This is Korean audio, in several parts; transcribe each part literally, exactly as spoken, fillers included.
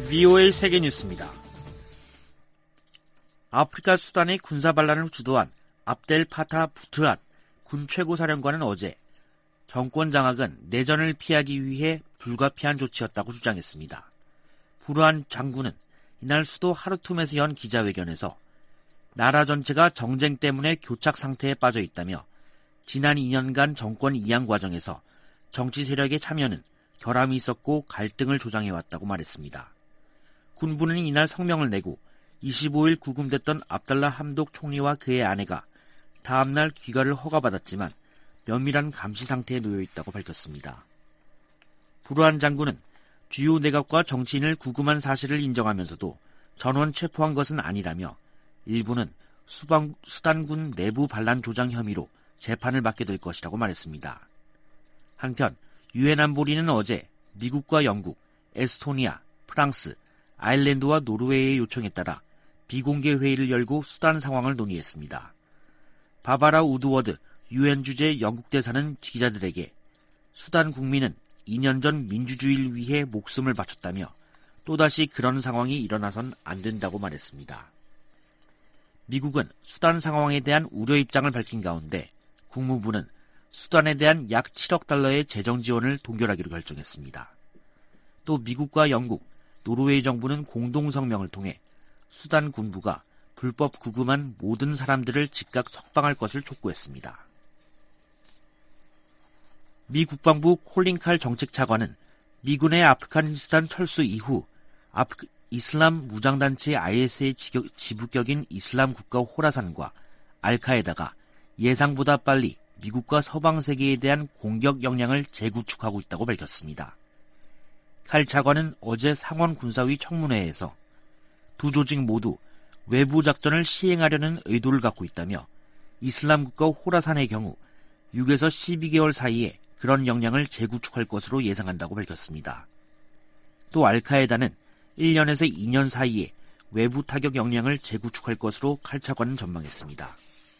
브이오에이 세계뉴스입니다. 아프리카 수단의 군사반란을 주도한 압델 파타 부트앗 군 최고사령관은 어제 정권 장악은 내전을 피하기 위해 불가피한 조치였다고 주장했습니다. 부르한 장군은 이날 수도 하르툼에서 연 기자회견에서 나라 전체가 정쟁 때문에 교착 상태에 빠져 있다며 지난 이 년간 정권 이양 과정에서 정치 세력의 참여는 결함이 있었고 갈등을 조장해왔다고 말했습니다. 군부는 이날 성명을 내고 이십오 일 구금됐던 압달라 함독 총리와 그의 아내가 다음날 귀가를 허가받았지만 면밀한 감시 상태에 놓여 있다고 밝혔습니다. 부르한 장군은 주요 내각과 정치인을 구금한 사실을 인정하면서도 전원 체포한 것은 아니라며 일부는 수방, 수단군 내부 반란 조장 혐의로 재판을 받게 될 것이라고 말했습니다. 한편 유엔 안보리는 어제 미국과 영국, 에스토니아, 프랑스, 아일랜드와 노르웨이의 요청에 따라 비공개 회의를 열고 수단 상황을 논의했습니다. 바바라 우드워드 유엔 주재 영국 대사는 기자들에게 수단 국민은 이 년 전 민주주의를 위해 목숨을 바쳤다며 또다시 그런 상황이 일어나선 안 된다고 말했습니다. 미국은 수단 상황에 대한 우려 입장을 밝힌 가운데 국무부는 수단에 대한 약 칠억 달러의 재정 지원을 동결하기로 결정했습니다. 또 미국과 영국, 노르웨이 정부는 공동 성명을 통해 수단 군부가 불법 구금한 모든 사람들을 즉각 석방할 것을 촉구했습니다. 미 국방부 콜린 칼 정책차관은 미군의 아프가니스탄 철수 이후 아프, 이슬람 무장단체 아이에스의 지부격인 이슬람 국가 호라산과 알카에다가 예상보다 빨리 미국과 서방 세계에 대한 공격 역량을 재구축하고 있다고 밝혔습니다. 칼 차관은 어제 상원 군사위 청문회에서 두 조직 모두 외부 작전을 시행하려는 의도를 갖고 있다며 이슬람 국가 호라산의 경우 육에서 십이 개월 사이에 그런 역량을 재구축할 것으로 예상한다고 밝혔습니다. 또 알카에다는 일 년에서 이 년 사이에 외부 타격 역량을 재구축할 것으로 칼 차관은 전망했습니다.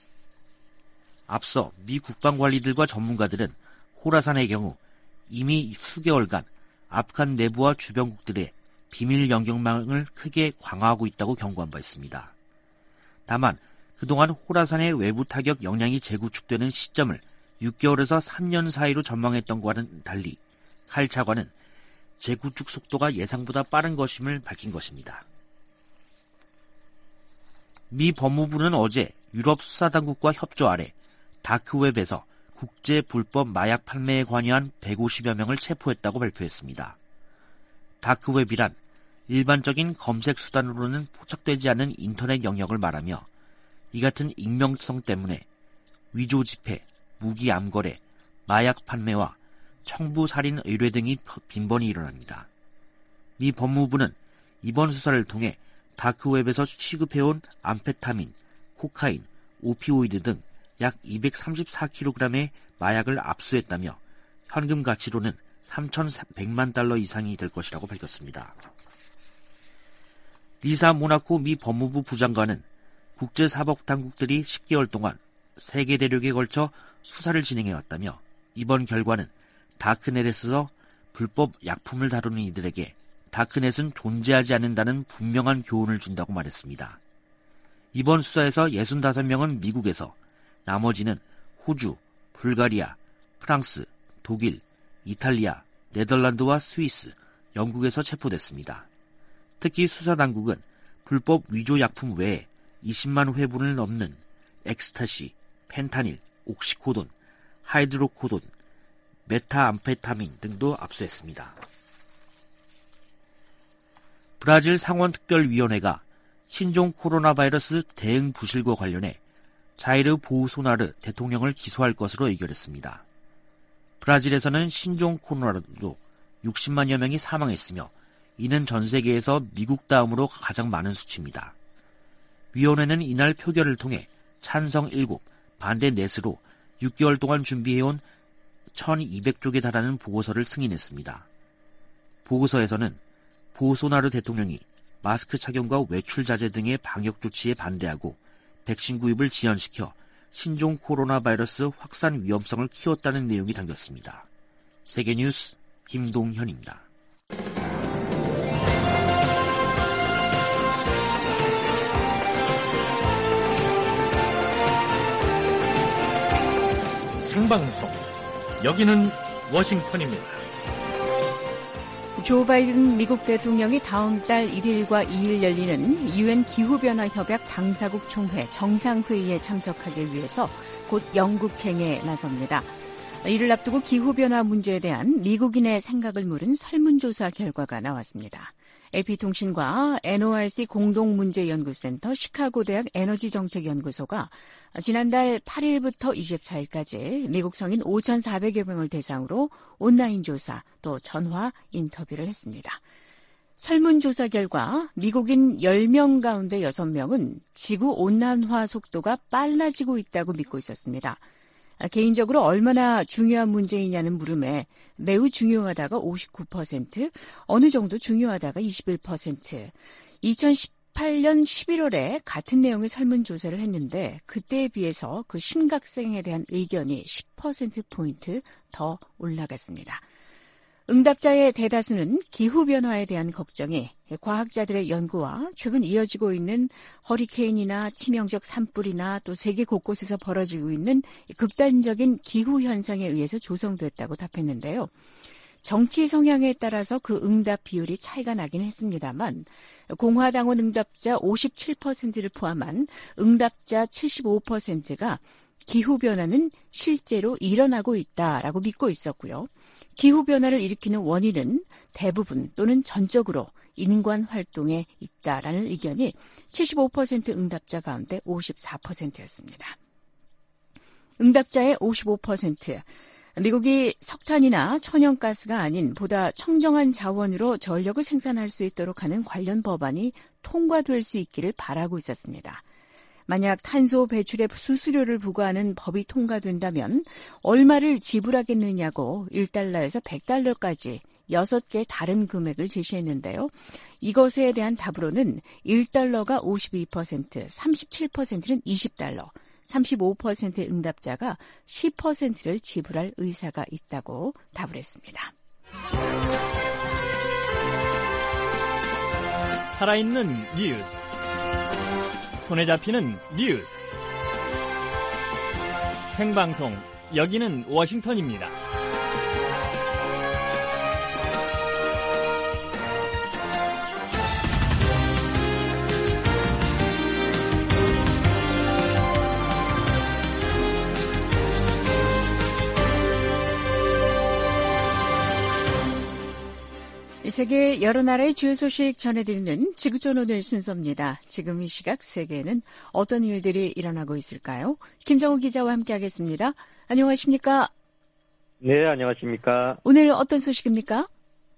앞서 미 국방관리들과 전문가들은 호라산의 경우 이미 수개월간 아프간 내부와 주변국들의 비밀 영역망을 크게 강화하고 있다고 경고한 바 있습니다. 다만 그동안 호라산의 외부 타격 역량이 재구축되는 시점을 육 개월에서 삼 년 사이로 전망했던 것과는 달리 칼 차관은 재구축 속도가 예상보다 빠른 것임을 밝힌 것입니다. 미 법무부는 어제 유럽 수사당국과 협조 아래 다크웹에서 국제 불법 마약 판매에 관여한 백오십여 명을 체포했다고 발표했습니다. 다크웹이란 일반적인 검색 수단으로는 포착되지 않는 인터넷 영역을 말하며 이 같은 익명성 때문에 위조 지폐, 무기 암거래, 마약 판매와 청부 살인 의뢰 등이 빈번히 일어납니다. 미 법무부는 이번 수사를 통해 다크웹에서 취급해온 암페타민, 코카인, 오피오이드 등 약 이백삼십사 킬로그램의 마약을 압수했다며 현금 가치로는 삼천백만 달러 이상이 될 것이라고 밝혔습니다. 리사 모나코 미 법무부 부장관은 국제사법당국들이 십 개월 동안 세계 대륙에 걸쳐 수사를 진행해왔다며 이번 결과는 다크넷에서 불법 약품을 다루는 이들에게 다크넷은 존재하지 않는다는 분명한 교훈을 준다고 말했습니다. 이번 수사에서 육십오 명은 미국에서, 나머지는 호주, 불가리아, 프랑스, 독일, 이탈리아, 네덜란드와 스위스, 영국에서 체포됐습니다. 특히 수사당국은 불법 위조 약품 외에 이십만 회분을 넘는 엑스타시, 펜타닐, 옥시코돈, 하이드로코돈, 메타암페타민 등도 압수했습니다. 브라질 상원특별위원회가 신종 코로나 바이러스 대응 부실과 관련해 자이르 보우소나르 대통령을 기소할 것으로 의결했습니다. 브라질에서는 신종 코로나로 육십만여 명이 사망했으며 이는 전 세계에서 미국 다음으로 가장 많은 수치입니다. 위원회는 이날 표결을 통해 찬성 일곱, 반대 넷으로 육 개월 동안 준비해온 천이백 쪽에 달하는 보고서를 승인했습니다. 보고서에서는 보우소나르 대통령이 마스크 착용과 외출 자제 등의 방역 조치에 반대하고 백신 구입을 지연시켜 신종 코로나 바이러스 확산 위험성을 키웠다는 내용이 담겼습니다. 세계뉴스 김동현입니다. 생방송. 여기는 워싱턴입니다. 조 바이든 미국 대통령이 다음 달 일 일과 이 일 열리는 유엔 기후변화협약 당사국 총회 정상회의에 참석하기 위해서 곧 영국행에 나섭니다. 이를 앞두고 기후변화 문제에 대한 미국인의 생각을 물은 설문조사 결과가 나왔습니다. 에이피통신과 엔오알씨 공동문제연구센터 시카고대학 에너지정책연구소가 지난달 팔 일부터 이십사 일까지 미국 성인 오천사백여 명을 대상으로 온라인 조사 또 전화 인터뷰를 했습니다. 설문조사 결과 미국인 열 명 가운데 여섯 명은 지구온난화 속도가 빨라지고 있다고 믿고 있었습니다. 개인적으로 얼마나 중요한 문제이냐는 물음에 매우 중요하다가 오십구 퍼센트, 어느 정도 중요하다가 이십일 퍼센트, 이천십팔 년 십일월에 같은 내용의 설문조사를 했는데 그때에 비해서 그 심각성에 대한 의견이 십 퍼센트포인트 더 올라갔습니다. 응답자의 대다수는 기후변화에 대한 걱정이 과학자들의 연구와 최근 이어지고 있는 허리케인이나 치명적 산불이나 또 세계 곳곳에서 벌어지고 있는 극단적인 기후현상에 의해서 조성됐다고 답했는데요. 정치 성향에 따라서 그 응답 비율이 차이가 나긴 했습니다만 공화당원 응답자 오십칠 퍼센트를 포함한 응답자 칠십오 퍼센트가 기후변화는 실제로 일어나고 있다라고 믿고 있었고요. 기후변화를 일으키는 원인은 대부분 또는 전적으로 인간 활동에 있다라는 의견이 칠십오 퍼센트 응답자 가운데 오십사 퍼센트였습니다. 응답자의 오십오 퍼센트, 미국이 석탄이나 천연가스가 아닌 보다 청정한 자원으로 전력을 생산할 수 있도록 하는 관련 법안이 통과될 수 있기를 바라고 있었습니다. 만약 탄소 배출에 수수료를 부과하는 법이 통과된다면 얼마를 지불하겠느냐고 일 달러에서 백 달러까지 여섯 개 다른 금액을 제시했는데요. 이것에 대한 답으로는 일 달러가 오십이 퍼센트, 삼십칠 퍼센트는 이십 달러, 삼십오 퍼센트 응답자가 십 퍼센트를 지불할 의사가 있다고 답을 했습니다. 살아있는 뉴스, 손에 잡히는 뉴스, 생방송, 여기는 워싱턴입니다. 세계 여러 나라의 주요 소식 전해드리는 지구촌 오늘 순서입니다. 지금 이 시각 세계에는 어떤 일들이 일어나고 있을까요? 김정우 기자와 함께하겠습니다. 안녕하십니까? 네, 안녕하십니까? 오늘 어떤 소식입니까?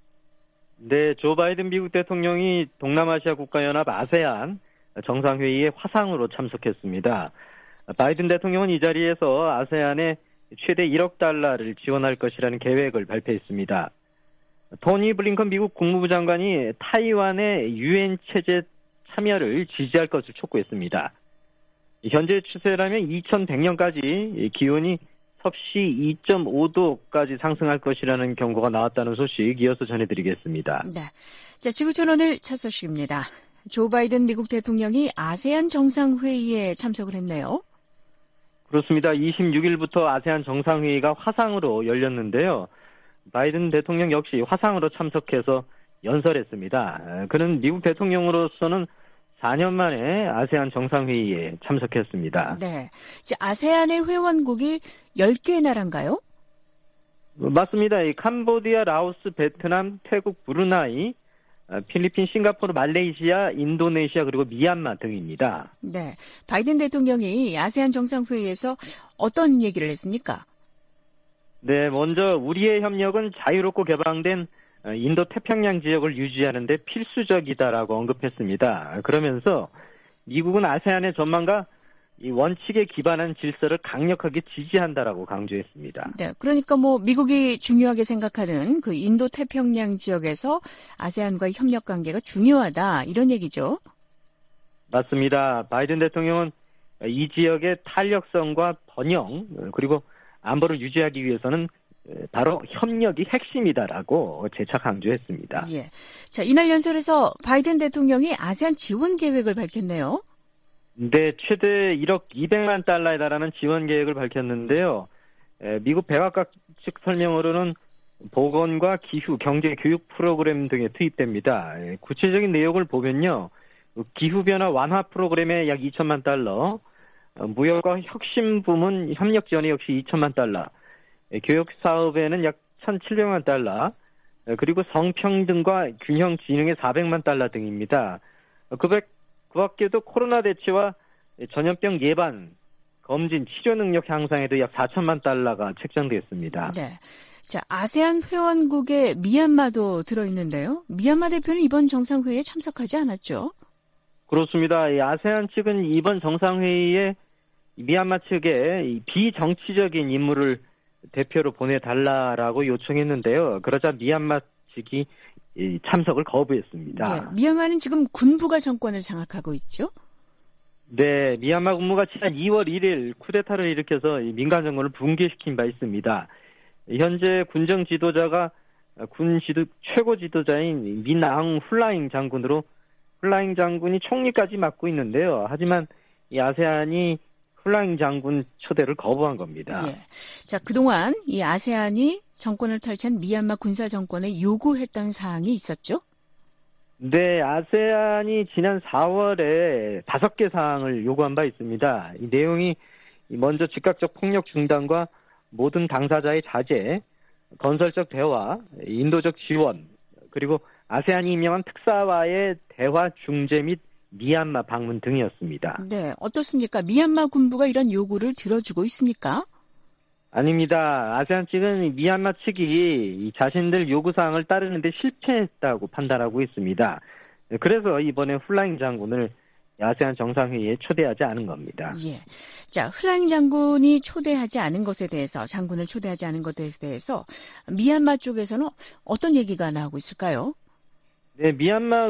네, 조 바이든 미국 대통령이 동남아시아 국가연합 아세안 정상회의에 화상으로 참석했습니다. 바이든 대통령은 이 자리에서 아세안에 최대 일억 달러를 지원할 것이라는 계획을 발표했습니다. 토니 블링컨 미국 국무부 장관이 타이완의 유엔 체제 참여를 지지할 것을 촉구했습니다. 현재 추세라면 이천백 년까지 기온이 섭씨 이 점 오 도까지 상승할 것이라는 경고가 나왔다는 소식 이어서 전해드리겠습니다. 네, 자, 지구촌 오늘 첫 소식입니다. 조 바이든 미국 대통령이 아세안 정상회의에 참석을 했네요. 그렇습니다. 이십육 일부터 아세안 정상회의가 화상으로 열렸는데요. 바이든 대통령 역시 화상으로 참석해서 연설했습니다. 그는 미국 대통령으로서는 사 년 만에 아세안 정상회의에 참석했습니다. 네, 이제 아세안의 회원국이 열 개 나라인가요? 맞습니다. 이 캄보디아, 라오스, 베트남, 태국, 브루나이, 필리핀, 싱가포르, 말레이시아, 인도네시아 그리고 미얀마 등입니다. 네, 바이든 대통령이 아세안 정상회의에서 어떤 얘기를 했습니까? 네, 먼저 우리의 협력은 자유롭고 개방된 인도 태평양 지역을 유지하는 데 필수적이다라고 언급했습니다. 그러면서 미국은 아세안의 전망과 이 원칙에 기반한 질서를 강력하게 지지한다라고 강조했습니다. 네, 그러니까 뭐 미국이 중요하게 생각하는 그 인도 태평양 지역에서 아세안과의 협력 관계가 중요하다 이런 얘기죠. 맞습니다. 바이든 대통령은 이 지역의 탄력성과 번영 그리고 안보를 유지하기 위해서는 바로 협력이 핵심이다라고 재차 강조했습니다. 예. 자, 이날 연설에서 바이든 대통령이 아세안 지원 계획을 밝혔네요. 네, 최대 일억 이백만 달러에 달하는 지원 계획을 밝혔는데요. 미국 백악관 측 설명으로는 보건과 기후, 경제, 교육 프로그램 등에 투입됩니다. 구체적인 내용을 보면요. 기후변화 완화 프로그램에 약 이천만 달러, 무역과 혁신 부문 협력 지원에 역시 이천만 달러, 교육 사업에는 약 천칠백만 달러, 그리고 성평등과 균형 진흥에 사백만 달러 등입니다. 그, 그 밖에도 코로나 대처와 전염병 예방, 검진, 치료 능력 향상에도 약 사천만 달러가 책정됐습니다. 네. 자, 아세안 회원국에 미얀마도 들어있는데요. 미얀마 대표는 이번 정상회의에 참석하지 않았죠? 그렇습니다. 아세안 측은 이번 정상회의에 미얀마 측에 비정치적인 인물을 대표로 보내달라라고 요청했는데요. 그러자 미얀마 측이 참석을 거부했습니다. 네, 미얀마는 지금 군부가 정권을 장악하고 있죠? 네, 미얀마 군부가 지난 이월 일일 쿠데타를 일으켜서 민간 정권을 붕괴시킨 바 있습니다. 현재 군정 지도자가 군 지도, 최고 지도자인 민앙 훌라잉 장군으로 훌라잉 장군이 총리까지 맡고 있는데요. 하지만 이 아세안이 훌라잉 장군 초대를 거부한 겁니다. 예. 자, 그동안 이 아세안이 정권을 탈취한 미얀마 군사 정권에 요구했던 사항이 있었죠? 네, 아세안이 지난 사월에 다섯 개 사항을 요구한 바 있습니다. 이 내용이 먼저 즉각적 폭력 중단과 모든 당사자의 자제, 건설적 대화, 인도적 지원, 그리고 아세안이 임명한 특사와의 대화 중재 및 미얀마 방문 등이었습니다. 네, 어떻습니까? 미얀마 군부가 이런 요구를 들어주고 있습니까? 아닙니다. 아세안 측은 미얀마 측이 자신들 요구사항을 따르는데 실패했다고 판단하고 있습니다. 그래서 이번에 훌라잉 장군을 아세안 정상회의에 초대하지 않은 겁니다. 예. 자, 훌라잉 장군이 초대하지 않은 것에 대해서, 장군을 초대하지 않은 것에 대해서 미얀마 쪽에서는 어떤 얘기가 나오고 있을까요? 네, 미얀마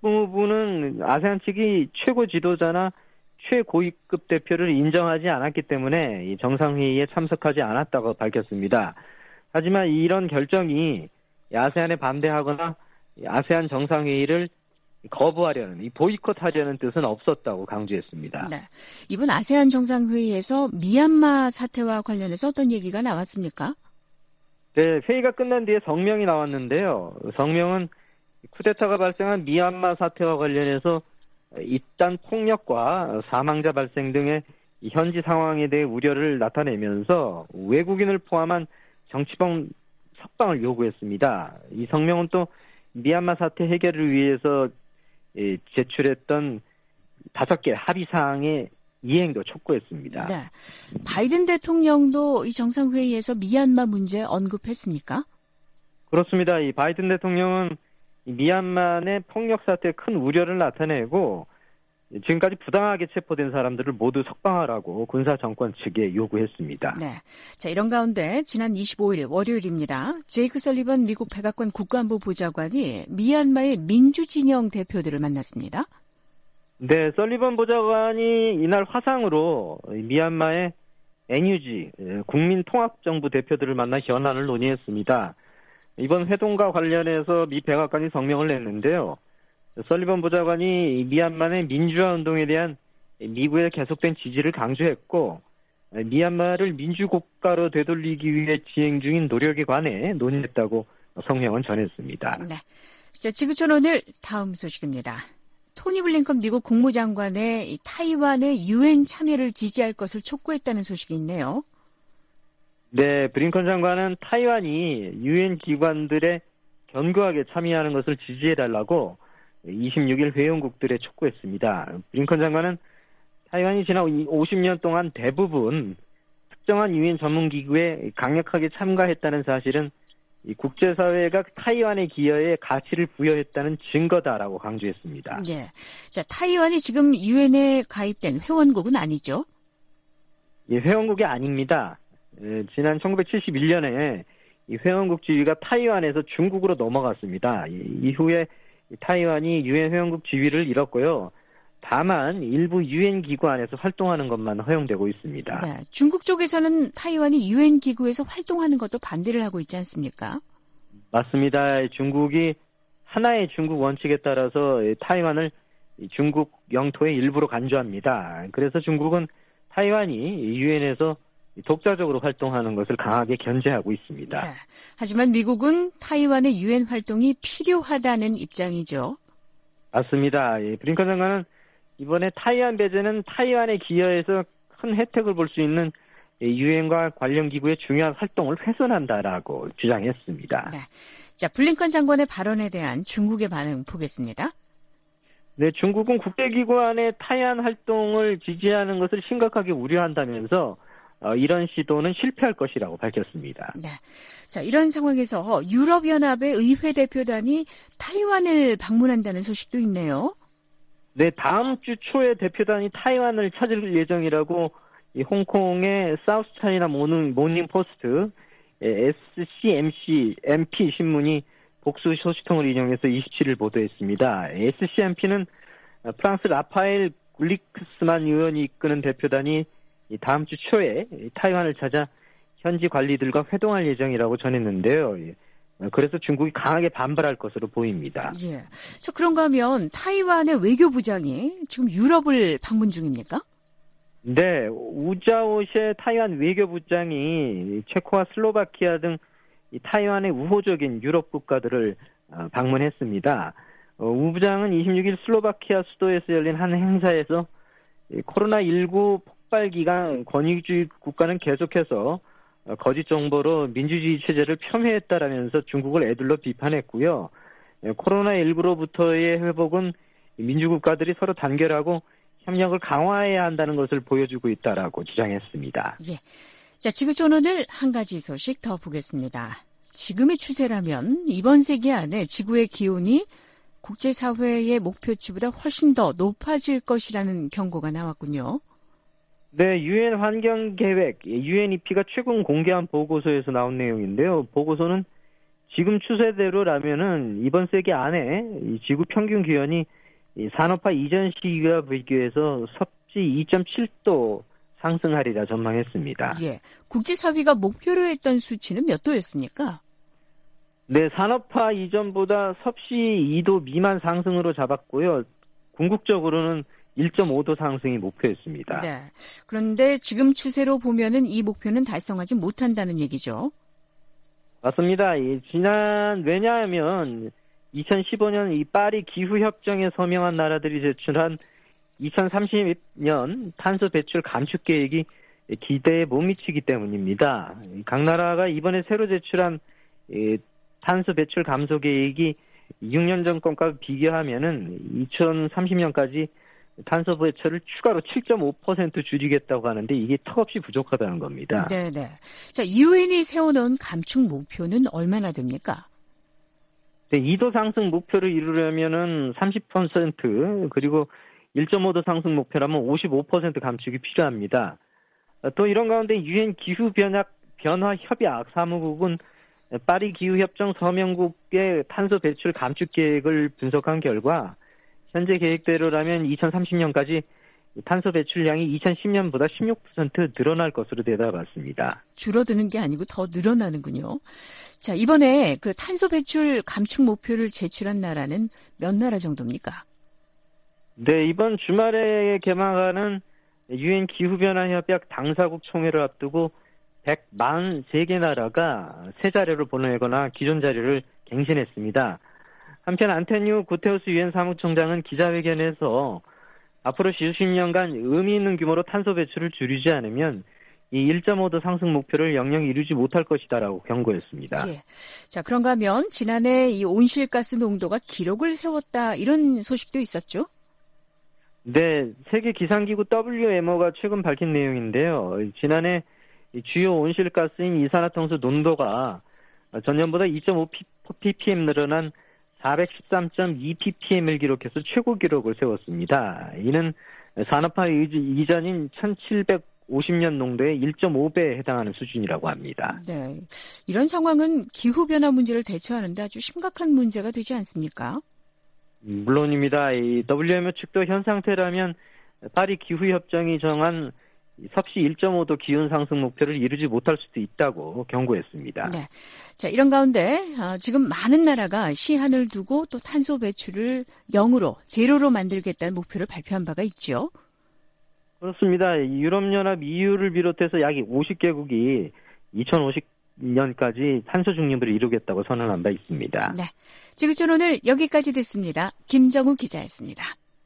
외무부는 아세안 측이 최고 지도자나 최고위급 대표를 인정하지 않았기 때문에 이 정상회의에 참석하지 않았다고 밝혔습니다. 하지만 이런 결정이 아세안에 반대하거나 아세안 정상회의를 거부하려는, 이 보이콧하려는 뜻은 없었다고 강조했습니다. 네. 이번 아세안 정상회의에서 미얀마 사태와 관련해서 어떤 얘기가 나왔습니까? 네, 회의가 끝난 뒤에 성명이 나왔는데요. 성명은 쿠데타가 발생한 미얀마 사태와 관련해서 잇단 폭력과 사망자 발생 등의 현지 상황에 대해 우려를 나타내면서 외국인을 포함한 정치범 석방을 요구했습니다. 이 성명은 또 미얀마 사태 해결을 위해서 제출했던 다섯 개 합의 사항의 이행도 촉구했습니다. 네. 바이든 대통령도 이 정상회의에서 미얀마 문제 언급했습니까? 그렇습니다. 이 바이든 대통령은 미얀마 내 폭력 사태에 큰 우려를 나타내고 지금까지 부당하게 체포된 사람들을 모두 석방하라고 군사 정권 측에 요구했습니다. 네. 자, 이런 가운데 지난 이십오일 월요일입니다. 제이크 설리번 미국 백악관 국가안보 보좌관이 미얀마의 민주진영 대표들을 만났습니다. 네, 설리번 보좌관이 이날 화상으로 미얀마의 엔유지 국민통합정부 대표들을 만나 현안을 논의했습니다. 이번 회동과 관련해서 미 백악관이 성명을 냈는데요. 설리번 보좌관이 미얀마 내 민주화 운동에 대한 미국의 계속된 지지를 강조했고 미얀마를 민주국가로 되돌리기 위해 진행 중인 노력에 관해 논의했다고 성명은 전했습니다. 네. 자, 지구촌 오늘 다음 소식입니다. 토니 블링컨 미국 국무장관의 타이완의 유엔 참여를 지지할 것을 촉구했다는 소식이 있네요. 네, 블링컨 장관은 타이완이 유엔 기관들에 견고하게 참여하는 것을 지지해달라고 이십육일 회원국들에 촉구했습니다. 블링컨 장관은 타이완이 지난 오십 년 동안 대부분 특정한 유엔 전문기구에 강력하게 참가했다는 사실은 이 국제사회가 타이완의 기여에 가치를 부여했다는 증거다라고 강조했습니다. 예. 자, 타이완이 지금 유엔에 가입된 회원국은 아니죠? 예, 회원국이 아닙니다. 예, 지난 천구백칠십일년에 이 회원국 지위가 타이완에서 중국으로 넘어갔습니다. 이, 이후에 타이완이 유엔 회원국 지위를 잃었고요. 다만 일부 유엔 기구 안에서 활동하는 것만 허용되고 있습니다. 네, 중국 쪽에서는 타이완이 유엔 기구에서 활동하는 것도 반대를 하고 있지 않습니까? 맞습니다. 중국이 하나의 중국 원칙에 따라서 타이완을 중국 영토의 일부로 간주합니다. 그래서 중국은 타이완이 유엔에서 독자적으로 활동하는 것을 강하게 견제하고 있습니다. 네. 하지만 미국은 타이완의 유엔 활동이 필요하다는 입장이죠. 맞습니다. 예, 블링컨 장관은 이번에 타이완 배제는 타이완에 기여해서 큰 혜택을 볼 수 있는 유엔과 관련 기구의 중요한 활동을 훼손한다라고 주장했습니다. 네. 자, 블링컨 장관의 발언에 대한 중국의 반응 보겠습니다. 네, 중국은 국제기구 안에 타이완 활동을 지지하는 것을 심각하게 우려한다면서 어, 이런 시도는 실패할 것이라고 밝혔습니다. 네. 자, 이런 상황에서 유럽연합의 의회 대표단이 타이완을 방문한다는 소식도 있네요. 네, 다음 주 초에 대표단이 타이완을 찾을 예정이라고 이 홍콩의 사우스 차이나 모닝, 모닝 포스트 에스씨엠씨 엠피 신문이 복수 소식통을 인용해서 이십칠일 보도했습니다. 에스씨엠피는 프랑스 라파엘 굴리크스만 의원이 이끄는 대표단이 다음 주 초에 타이완을 찾아 현지 관리들과 회동할 예정이라고 전했는데요. 그래서 중국이 강하게 반발할 것으로 보입니다. 예. 저 그런가 하면 타이완의 외교부장이 지금 유럽을 방문 중입니까? 네, 우자오셰 타이완 외교부장이 체코와 슬로바키아 등 타이완의 우호적인 유럽 국가들을 방문했습니다. 우 부장은 이십육일 슬로바키아 수도에서 열린 한 행사에서 코로나십구 폭발 기간 권위주의 국가는 계속해서 거짓 정보로 민주주의 체제를 폄훼했다라면서 중국을 에둘러 비판했고요. 코로나십구로부터의 회복은 민주국가들이 서로 단결하고 협력을 강화해야 한다는 것을 보여주고 있다라고 주장했습니다. 예. 자, 지구촌 오늘 한 가지 소식 더 보겠습니다. 지금의 추세라면 이번 세기 안에 지구의 기온이 국제사회의 목표치보다 훨씬 더 높아질 것이라는 경고가 나왔군요. 네, 유엔 환경계획, 유엔이피가 최근 공개한 보고서에서 나온 내용인데요. 보고서는 지금 추세대로라면은 이번 세기 안에 이 지구 평균 기온이 산업화 이전 시기와 비교해서 섭씨 이 점 칠 도 상승하리라 전망했습니다. 예, 국제사회가 목표로 했던 수치는 몇 도였습니까? 네, 산업화 이전보다 섭씨 이 도 미만 상승으로 잡았고요. 궁극적으로는 일 점 오 도 상승이 목표였습니다. 네. 그런데 지금 추세로 보면은 이 목표는 달성하지 못한다는 얘기죠. 맞습니다. 이 지난 왜냐하면 이천십오 년 이 파리 기후협정에 서명한 나라들이 제출한 이천삼십 년 탄소 배출 감축 계획이 기대에 못 미치기 때문입니다. 각 나라가 이번에 새로 제출한 탄소 배출 감소 계획이 육 년 전 것과 비교하면은 이천삼십 년까지 탄소 배출을 추가로 칠 점 오 퍼센트 줄이겠다고 하는데 이게 턱없이 부족하다는 겁니다. 네네. 자, 유엔이 세워놓은 감축 목표는 얼마나 됩니까? 네, 이 도 상승 목표를 이루려면은 삼십 퍼센트 그리고 일 점 오 도 상승 목표라면 오십오 퍼센트 감축이 필요합니다. 또 이런 가운데 유엔 기후변화 변화 협약 사무국은 파리 기후협정 서명국의 탄소 배출 감축 계획을 분석한 결과 현재 계획대로라면 이천삼십 년까지 탄소 배출량이 이천십 년보다 십육 퍼센트 늘어날 것으로 내다봤습니다. 줄어드는 게 아니고 더 늘어나는군요. 자, 이번에 그 탄소 배출 감축 목표를 제출한 나라는 몇 나라 정도입니까? 네, 이번 주말에 개막하는 유엔 기후변화협약 당사국 총회를 앞두고 백사십삼 개 나라가 새 자료를 보내거나 기존 자료를 갱신했습니다. 한편 안토니오 구테우스 유엔 사무총장은 기자회견에서 앞으로 수십 년간 의미 있는 규모로 탄소 배출을 줄이지 않으면 이 일 점 오 도 상승 목표를 영영 이루지 못할 것이다라고 경고했습니다. 예. 자, 그런가 하면 지난해 이 온실가스 농도가 기록을 세웠다 이런 소식도 있었죠? 네, 세계 기상기구 더블유엠오가 최근 밝힌 내용인데요. 지난해 주요 온실가스인 이산화탄소 논도가 전년보다 이 점 오 ppm 늘어난 사백십삼 점 이 ppm을 기록해서 최고 기록을 세웠습니다. 이는 산업화 이전인 천칠백오십 년 농도의 일 점 오 배에 해당하는 수준이라고 합니다. 네, 이런 상황은 기후변화 문제를 대처하는 데 아주 심각한 문제가 되지 않습니까? 물론입니다. 이 더블유엠오 측도 현 상태라면 파리 기후협정이 정한 섭씨 일 점 오 도 기온 상승 목표를 이루지 못할 수도 있다고 경고했습니다. 네. 자, 이런 가운데 어, 지금 많은 나라가 시한을 두고 또 탄소 배출을 영으로, 제로로 만들겠다는 목표를 발표한 바가 있죠. 그렇습니다. 유럽연합 이유를 비롯해서 약 오십 개국이 이천오십 년까지 탄소 중립을 이루겠다고 선언한 바 있습니다. 네, 지구촌 오늘 여기까지 됐습니다. 김정우 기자였습니다.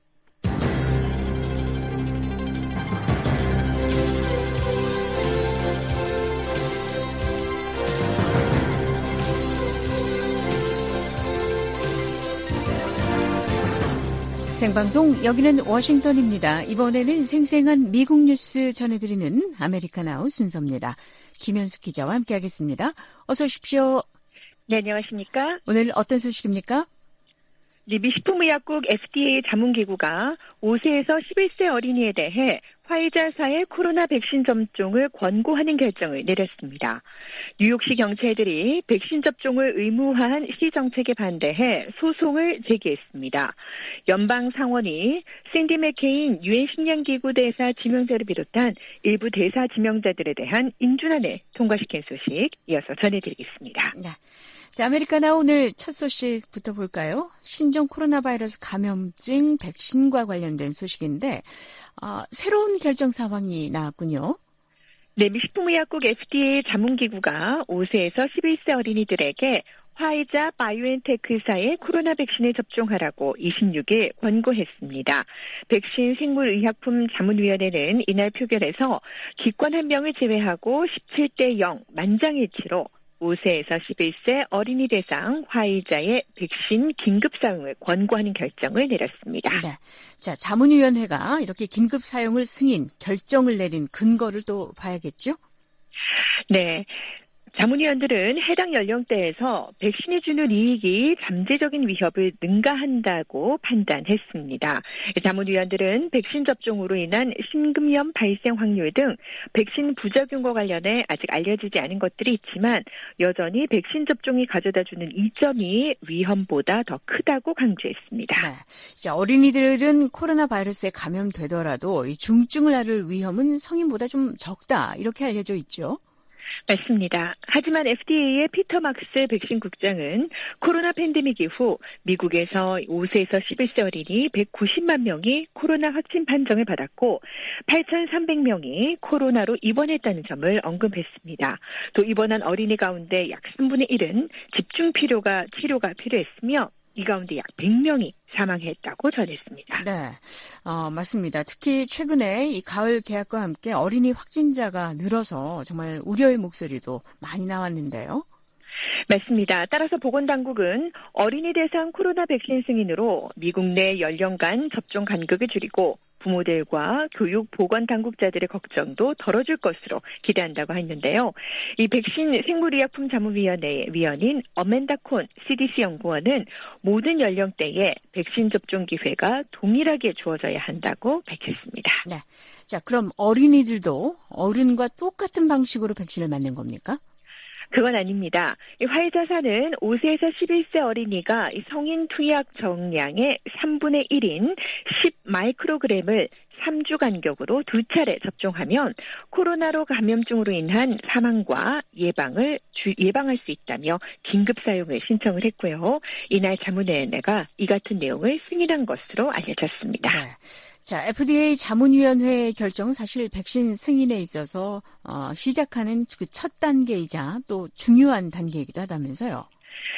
생방송 여기는 워싱턴입니다. 이번에는 생생한 미국 뉴스 전해드리는 아메리카나우 순서입니다. 김현숙 기자와 함께하겠습니다. 어서 오십시오. 네, 안녕하십니까? 오늘 어떤 소식입니까? 미식품의약국 에프디에이 자문기구가 오 세에서 십일 세 어린이에 대해 화이자사의 코로나 백신 접종을 권고하는 결정을 내렸습니다. 뉴욕시 경찰들이 백신 접종을 의무화한 시 정책에 반대해 소송을 제기했습니다. 연방 상원이 샌디 맥케인 유엔 식량기구 대사 지명자를 비롯한 일부 대사 지명자들에 대한 인준안을 통과시킨 소식 이어서 전해드리겠습니다. 네. 자, 아메리카나 오늘 첫 소식부터 볼까요? 신종 코로나 바이러스 감염증 백신과 관련된 소식인데 어, 새로운 결정 사항이 나왔군요. 네, 미식품의약국 에프디에이 자문기구가 오 세에서 십일 세 어린이들에게 화이자 바이오엔테크사의 코로나 백신을 접종하라고 이십육 일 권고했습니다. 백신 생물의약품 자문위원회는 이날 표결에서 기권 한 명을 제외하고 십칠 대 영 만장일치로 오 세에서 십일 세 어린이 대상 화이자의 백신 긴급 사용을 권고하는 결정을 내렸습니다. 네. 자, 자문위원회가 이렇게 긴급 사용을 승인, 결정을 내린 근거를 또 봐야겠죠? 네. 자문위원들은 해당 연령대에서 백신이 주는 이익이 잠재적인 위협을 능가한다고 판단했습니다. 자문위원들은 백신 접종으로 인한 심근염 발생 확률 등 백신 부작용과 관련해 아직 알려지지 않은 것들이 있지만 여전히 백신 접종이 가져다주는 이점이 위험보다 더 크다고 강조했습니다. 네. 자, 어린이들은 코로나 바이러스에 감염되더라도 이 중증을 앓을 위험은 성인보다 좀 적다 이렇게 알려져 있죠. 맞습니다. 하지만 에프디에이의 피터 막스 백신 국장은 코로나 팬데믹 이후 미국에서 오 세에서 십일 세 어린이 백구십만 명이 코로나 확진 판정을 받았고 팔천삼백 명이 코로나로 입원했다는 점을 언급했습니다. 또 입원한 어린이 가운데 약 삼분의 일은 집중 필요가, 치료가 필요했으며 이 가운데 약 백 명이 사망했다고 전했습니다. 네, 어, 맞습니다. 특히 최근에 이 가을 개학과 함께 어린이 확진자가 늘어서 정말 우려의 목소리도 많이 나왔는데요. 맞습니다. 따라서 보건당국은 어린이 대상 코로나 백신 승인으로 미국 내 연령간 접종 간격을 줄이고 부모들과 교육 보건 당국자들의 걱정도 덜어줄 것으로 기대한다고 했는데요. 이 백신 생물의약품 자문위원회의 위원인 어멘다 콘 씨디씨 연구원은 모든 연령대에 백신 접종 기회가 동일하게 주어져야 한다고 밝혔습니다. 네. 자, 그럼 어린이들도 어른과 똑같은 방식으로 백신을 맞는 겁니까? 그건 아닙니다. 이 화이자사는 오 세에서 십일 세 어린이가 성인 투약 정량의 삼분의 일인 십 마이크로그램을 삼 주 간격으로 두 차례 접종하면 코로나로 감염증으로 인한 사망과 예방을 주, 예방할 수 있다며 긴급 사용을 신청을 했고요. 이날 자문위원회가 이 같은 내용을 승인한 것으로 알려졌습니다. 네. 자, 에프디에이 자문위원회의 결정은 사실 백신 승인에 있어서 어, 시작하는 그 첫 단계이자 또 중요한 단계이기도 하다면서요.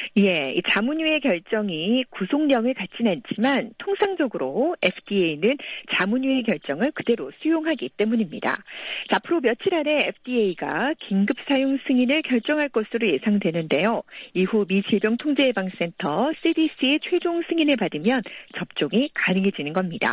예, 이 자문위의 결정이 구속력을 갖지는 않지만 통상적으로 에프디에이는 자문위의 결정을 그대로 수용하기 때문입니다. 자, 앞으로 며칠 안에 에프디에이가 긴급 사용 승인을 결정할 것으로 예상되는데요. 이후 미 질병통제예방센터 씨디씨의 최종 승인을 받으면 접종이 가능해지는 겁니다.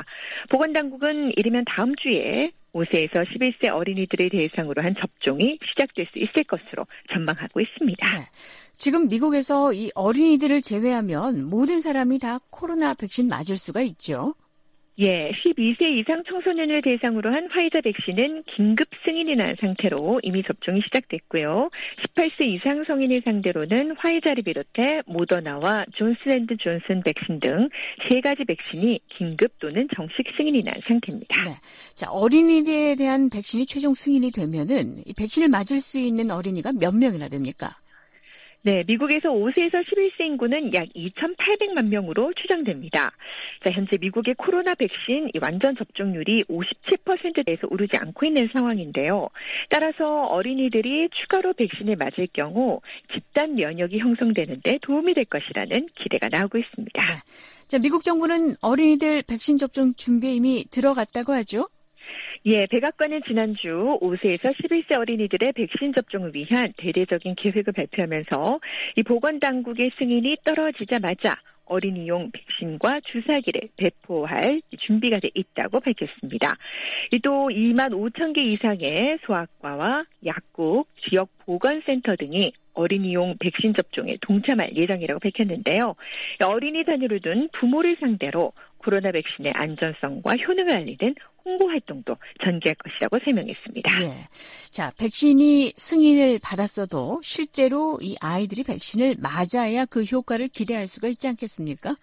보건당국은 이르면 다음 주에 오 세에서 십일 세 어린이들을 대상으로 한 접종이 시작될 수 있을 것으로 전망하고 있습니다. 네. 지금 미국에서 이 어린이들을 제외하면 모든 사람이 다 코로나 백신 맞을 수가 있죠. 예, 십이 세 이상 청소년을 대상으로 한 화이자 백신은 긴급 승인이 난 상태로 이미 접종이 시작됐고요. 십팔 세 이상 성인을 상대로는 화이자를 비롯해 모더나와 존슨앤드존슨 백신 등 세 가지 백신이 긴급 또는 정식 승인이 난 상태입니다. 네. 자, 어린이에 대한 백신이 최종 승인이 되면은 이 백신을 맞을 수 있는 어린이가 몇 명이나 됩니까? 네, 미국에서 오 세에서 십일 세 인구는 약 이천팔백만 명으로 추정됩니다. 자, 현재 미국의 코로나 백신 완전 접종률이 오십칠 퍼센트대에서 오르지 않고 있는 상황인데요. 따라서 어린이들이 추가로 백신을 맞을 경우 집단 면역이 형성되는 데 도움이 될 것이라는 기대가 나오고 있습니다. 네. 자, 미국 정부는 어린이들 백신 접종 준비에 이미 들어갔다고 하죠? 예, 백악관은 지난주 오 세에서 십일 세 어린이들의 백신 접종을 위한 대대적인 계획을 발표하면서 이 보건당국의 승인이 떨어지자마자 어린이용 백신과 주사기를 배포할 준비가 돼 있다고 밝혔습니다. 또 이만 오천 개 이상의 소아과와 약국, 지역 보건센터 등이 어린이용 백신 접종에 동참할 예정이라고 밝혔는데요. 어린이 단위로 둔 부모를 상대로 코로나 백신의 안전성과 효능을 알리는 홍보 활동도 전개할 것이라고 설명했습니다. 예. 자, 백신이 승인을 받았어도 실제로 이 아이들이 백신을 맞아야 그 효과를 기대할 수가 있지 않겠습니까?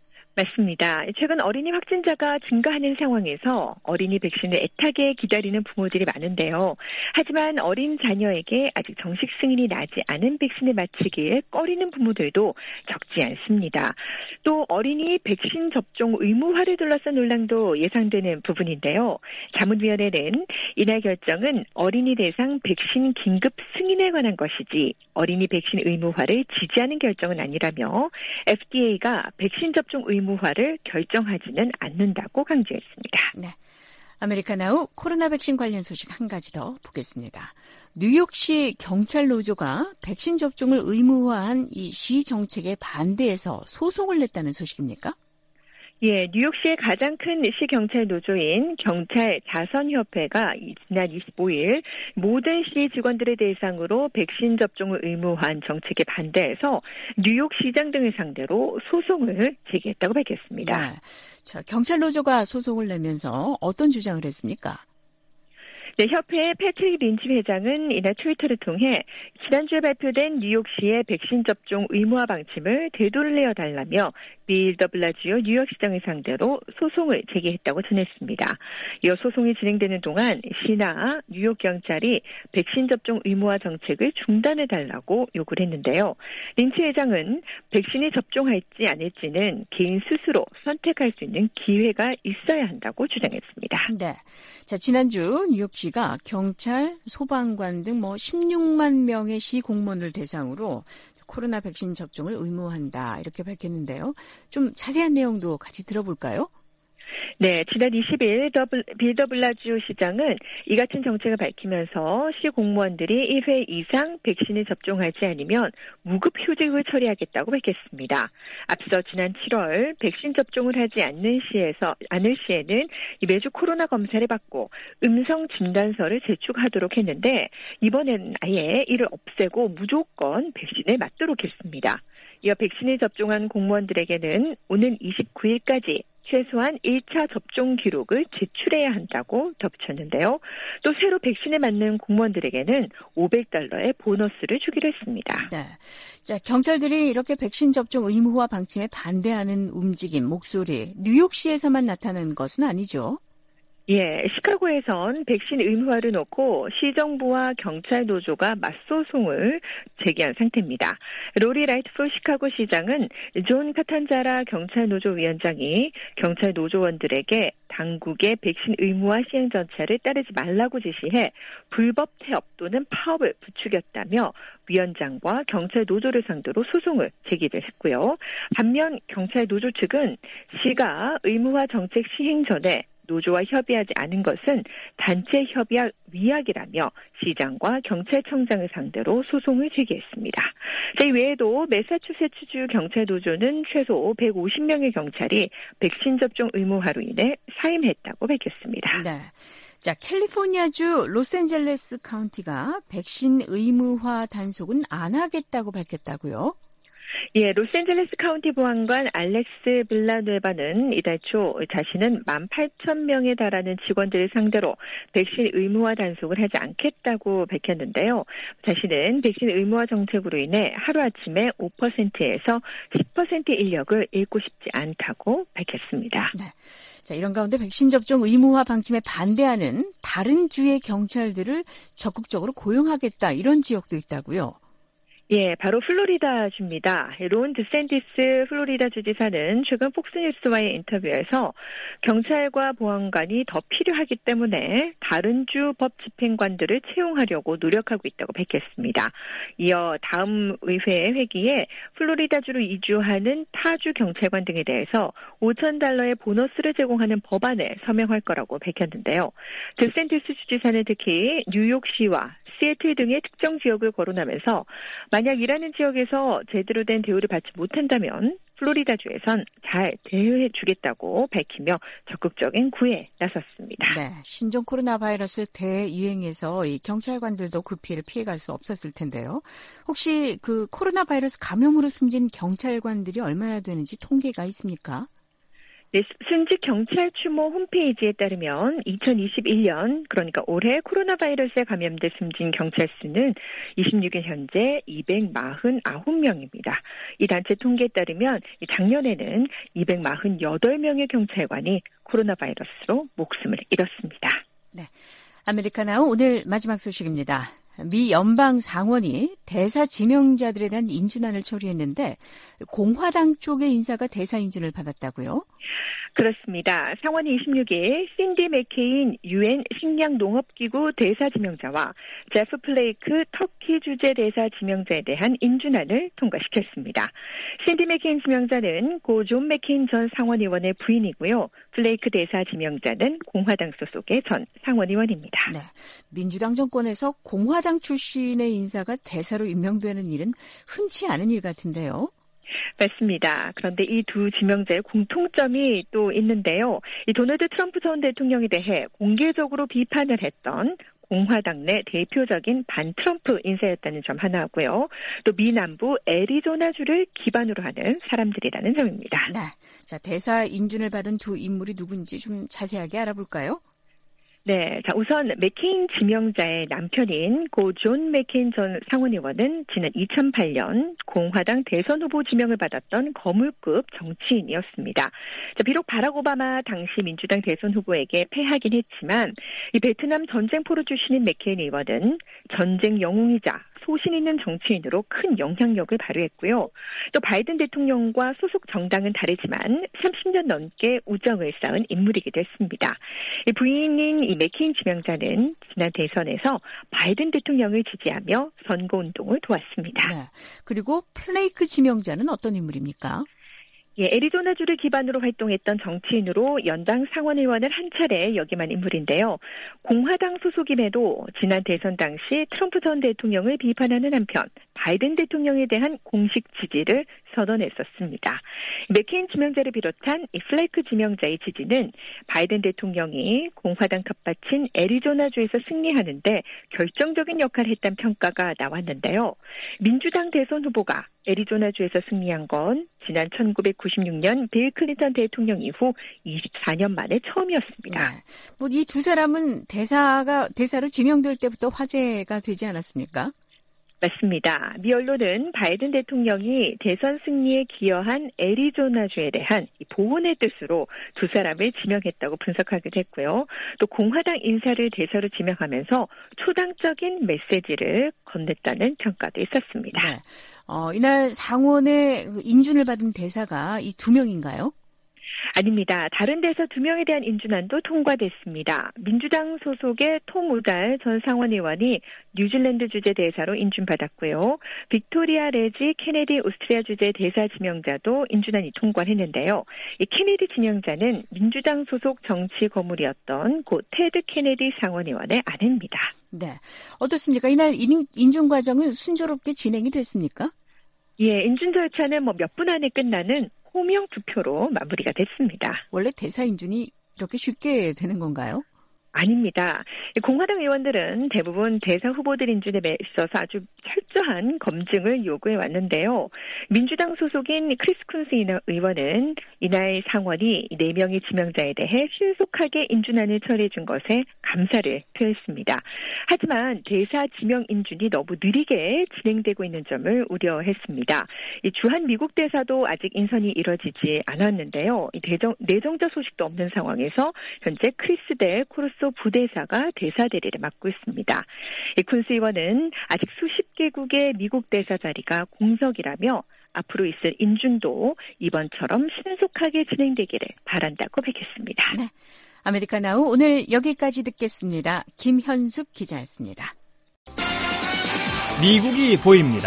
맞습니다. 최근 어린이 확진자가 증가하는 상황에서 어린이 백신을 애타게 기다리는 부모들이 많은데요. 하지만 어린 자녀에게 아직 정식 승인이 나지 않은 백신을 맞히기에 꺼리는 부모들도 적지 않습니다. 또 어린이 백신 접종 의무화를 둘러싼 논란도 예상되는 부분인데요. 자문위원회는 이날 결정은 어린이 대상 백신 긴급 승인에 관한 것이지 어린이 백신 의무화를 지지하는 결정은 아니라며 에프디에이가 백신 접종 의무 의무화를 결정하지는 않는다고 강조했습니다. 네, 아메리카나우 코로나 백신 관련 소식 한 가지 더 보겠습니다. 뉴욕시 경찰 노조가 백신 접종을 의무화한 이 시 정책에 반대해서 소송을 냈다는 소식입니까? 예, 뉴욕시의 가장 큰 시 경찰 노조인 경찰 자선협회가 지난 이십오 일 모든 시 직원들의 대상으로 백신 접종을 의무화한 정책에 반대해서 뉴욕시장 등을 상대로 소송을 제기했다고 밝혔습니다. 네. 자, 경찰 노조가 소송을 내면서 어떤 주장을 했습니까? 네, 협회의 패트릭 린치 회장은 이날 트위터를 통해 지난주에 발표된 뉴욕시의 백신 접종 의무화 방침을 되돌려 달라며 빌 더블라지오 뉴욕시장을 상대로 소송을 제기했다고 전했습니다. 이어 소송이 진행되는 동안 시나 뉴욕 경찰이 백신 접종 의무화 정책을 중단해 달라고 요구를 했는데요. 린치 회장은 백신이 접종할지 아닐지는 개인 스스로 선택할 수 있는 기회가 있어야 한다고 주장했습니다. 네. 자, 지난주 뉴욕시가 경찰, 소방관 등 뭐 십육만 명의 시 공무원을 대상으로 코로나 백신 접종을 의무화한다 이렇게 밝혔는데요. 좀 자세한 내용도 같이 들어볼까요? 네, 지난 이십 일 빌 더블라지오 시장은 이 같은 정책을 밝히면서 시 공무원들이 일 회 이상 백신을 접종하지 않으면 무급 휴직을 처리하겠다고 밝혔습니다. 앞서 지난 칠월 백신 접종을 하지 않는 시에서 않을 시에는 매주 코로나 검사를 받고 음성 진단서를 제출하도록 했는데 이번에는 아예 이를 없애고 무조건 백신을 맞도록 했습니다. 이어 백신을 접종한 공무원들에게는 오는 이십구 일까지 최소한 일 차 접종 기록을 제출해야 한다고 덧붙였는데요. 또 새로 백신을 맞는 공무원들에게는 오백 달러의 보너스를 주기로 했습니다. 네. 자, 경찰들이 이렇게 백신 접종 의무화 방침에 반대하는 움직임, 목소리, 뉴욕시에서만 나타나는 것은 아니죠? 예, 시카고에선 백신 의무화를 놓고 시정부와 경찰 노조가 맞소송을 제기한 상태입니다. 로리 라이트풀 시카고 시장은 존 카탄자라 경찰 노조 위원장이 경찰 노조원들에게 당국의 백신 의무화 시행 절차를 따르지 말라고 지시해 불법 태업 또는 파업을 부추겼다며 위원장과 경찰 노조를 상대로 소송을 제기를 했고요. 반면 경찰 노조 측은 시가 의무화 정책 시행 전에 노조와 협의하지 않은 것은 단체 협의와 위약이라며 시장과 경찰청장을 상대로 소송을 제기했습니다. 이 외에도 매사추세츠주 경찰 노조는 최소 백오십 명의 경찰이 백신 접종 의무화로 인해 사임했다고 밝혔습니다. 네. 자, 캘리포니아주 로스앤젤레스 카운티가 백신 의무화 단속은 안 하겠다고 밝혔다고요? 예, 로스앤젤레스 카운티 보안관 알렉스 빌라누에바는 이달 초 자신은 만 팔천 명에 달하는 직원들을 상대로 백신 의무화 단속을 하지 않겠다고 밝혔는데요. 자신은 백신 의무화 정책으로 인해 하루아침에 오 퍼센트에서 십 퍼센트 인력을 잃고 싶지 않다고 밝혔습니다. 네. 자, 이런 가운데 백신 접종 의무화 방침에 반대하는 다른 주의 경찰들을 적극적으로 고용하겠다 이런 지역도 있다고요? 예, 바로 플로리다주입니다. 론 드샌티스 플로리다 주지사는 최근 폭스뉴스와의 인터뷰에서 경찰과 보안관이 더 필요하기 때문에 다른 주 법 집행관들을 채용하려고 노력하고 있다고 밝혔습니다. 이어 다음 의회 회기에 플로리다주로 이주하는 타주 경찰관 등에 대해서 오천 달러의 보너스를 제공하는 법안을 서명할 거라고 밝혔는데요. 드샌티스 주지사는 특히 뉴욕시와 시애틀 등의 특정 지역을 거론하면서 만약 일하는 지역에서 제대로 된 대우를 받지 못한다면 플로리다주에선 잘 대우해 주겠다고 밝히며 적극적인 구애에 나섰습니다. 네, 신종 코로나 바이러스 대유행에서 이 경찰관들도 그 피해를 피해갈 수 없었을 텐데요. 혹시 그 코로나 바이러스 감염으로 숨진 경찰관들이 얼마나 되는지 통계가 있습니까? 네, 순직 경찰 추모 홈페이지에 따르면 이천이십일 년, 그러니까 올해 코로나 바이러스에 감염돼 숨진 경찰 수는 이십육 일 현재 이백사십구 명입니다. 이 단체 통계에 따르면 작년에는 이백사십팔 명의 경찰관이 코로나 바이러스로 목숨을 잃었습니다. 네, 아메리카나우 오늘 마지막 소식입니다. 미 연방 상원이 대사 지명자들에 대한 인준안을 처리했는데 공화당 쪽의 인사가 대사 인준을 받았다고요? 그렇습니다. 상원이 이십육 일 신디 맥케인 유엔 식량농업기구 대사 지명자와 제프 플레이크 터키 주재 대사 지명자에 대한 인준안을 통과시켰습니다. 신디 맥케인 지명자는 고 존 맥케인 전 상원의원의 부인이고요. 플레이크 대사 지명자는 공화당 소속의 전 상원의원입니다. 네, 민주당 정권에서 공화당 출신의 인사가 대사로 임명되는 일은 흔치 않은 일 같은데요. 맞습니다. 그런데 이 두 지명자의 공통점이 또 있는데요. 이 도널드 트럼프 전 대통령에 대해 공개적으로 비판을 했던 공화당 내 대표적인 반트럼프 인사였다는 점 하나고요. 또 미 남부 애리조나주를 기반으로 하는 사람들이라는 점입니다. 네, 자 대사 인준을 받은 두 인물이 누군지 좀 자세하게 알아볼까요? 네, 자 우선 맥케인 지명자의 남편인 고 존 맥케인 전 상원의원은 지난 이천팔 년 공화당 대선 후보 지명을 받았던 거물급 정치인이었습니다. 자, 비록 바락 오바마 당시 민주당 대선 후보에게 패하긴 했지만 이 베트남 전쟁 포로 출신인 맥케인 의원은 전쟁 영웅이자 소신 있는 정치인으로 큰 영향력을 발휘했고요. 또 바이든 대통령과 소속 정당은 다르지만 삼십 년 넘게 우정을 쌓은 인물이기도 했습니다. 이 부인인 이 맥케인 지명자는 지난 대선에서 바이든 대통령을 지지하며 선거운동을 도왔습니다. 네. 그리고 플레이크 지명자는 어떤 인물입니까? 예, 애리조나주를 기반으로 활동했던 정치인으로 연당 상원의원을 한 차례 역임한 인물인데요. 공화당 소속임에도 지난 대선 당시 트럼프 전 대통령을 비판하는 한편 바이든 대통령에 대한 공식 지지를 선언했었습니다. 맥케인 지명자를 비롯한 이 플레이크 지명자의 지지는 바이든 대통령이 공화당 텃밭인 애리조나주에서 승리하는데 결정적인 역할을 했다는 평가가 나왔는데요. 민주당 대선 후보가 애리조나주에서 승리한 건 지난 천구백구십육 년 빌 클린턴 대통령 이후 이십사 년 만에 처음이었습니다. 네. 뭐 이 두 사람은 대사가 대사로 지명될 때부터 화제가 되지 않았습니까? 맞습니다. 미 언론은 바이든 대통령이 대선 승리에 기여한 애리조나주에 대한 보훈의 뜻으로 두 사람을 지명했다고 분석하기도 했고요. 또 공화당 인사를 대사로 지명하면서 초당적인 메시지를 건넸다는 평가도 있었습니다. 네. 어, 이날 상원의 인준을 받은 대사가 이 두 명인가요? 아닙니다. 다른 데서 두 명에 대한 인준안도 통과됐습니다. 민주당 소속의 톰 우달 전 상원의원이 뉴질랜드 주재 대사로 인준받았고요. 빅토리아 레지 케네디 오스트리아 주재 대사 지명자도 인준안이 통과했는데요. 이 케네디 지명자는 민주당 소속 정치 거물이었던 고 테드 케네디 상원의원의 아내입니다. 네, 어떻습니까? 이날 인, 인준 과정은 순조롭게 진행이 됐습니까? 예, 인준 절차는 뭐 몇 분 안에 끝나는 호명 투표로 마무리가 됐습니다. 원래 대사 인준이 이렇게 쉽게 되는 건가요? 아닙니다. 공화당 의원들은 대부분 대사 후보들 인준에 있어서 아주 철저한 검증을 요구해 왔는데요. 민주당 소속인 크리스 쿤스 의원은 이날 상원이 네 명의 지명자에 대해 신속하게 인준안을 처리해 준 것에 감사를 표했습니다. 하지만 대사 지명 인준이 너무 느리게 진행되고 있는 점을 우려했습니다. 이 주한 미국 대사도 아직 인선이 이뤄지지 않았는데요. 이 대정, 내정자 소식도 없는 상황에서 현재 크리스 델 코르소 부대사가 대사 대리를 맡고 있습니다. 이 쿤스 의원은 아직 수십 개 개국의 미국 대사 자리가 공석이라며 앞으로 있을 인준도 이번처럼 신속하게 진행되기를 바란다고 밝혔습니다. 네. 아메리카나우 오늘 여기까지 듣겠습니다. 김현숙 기자였습니다. 미국이 보입니다.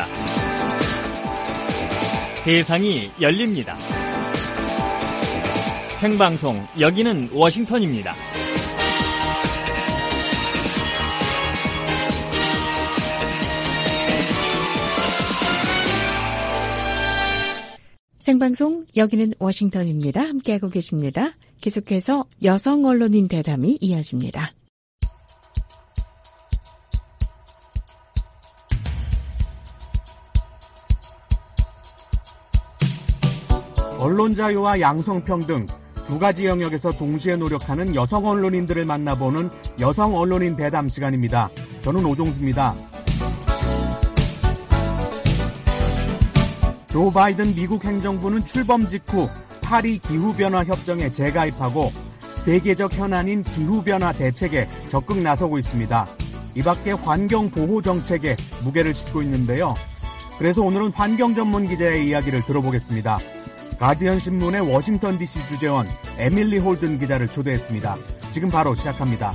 세상이 열립니다. 생방송 여기는 워싱턴입니다. 생방송 여기는 워싱턴입니다. 함께하고 계십니다. 계속해서 여성 언론인 대담이 이어집니다. 언론 자유와 양성평등 두 가지 영역에서 동시에 노력하는 여성 언론인들을 만나보는 여성 언론인 대담 시간입니다. 저는 오종수입니다. 조 바이든 미국 행정부는 출범 직후 파리 기후변화 협정에 재가입하고 세계적 현안인 기후변화 대책에 적극 나서고 있습니다. 이 밖에 환경보호 정책에 무게를 싣고 있는데요. 그래서 오늘은 환경 전문 기자의 이야기를 들어보겠습니다. 가디언 신문의 워싱턴 디씨 주재원 에밀리 홀든 기자를 초대했습니다. 지금 바로 시작합니다.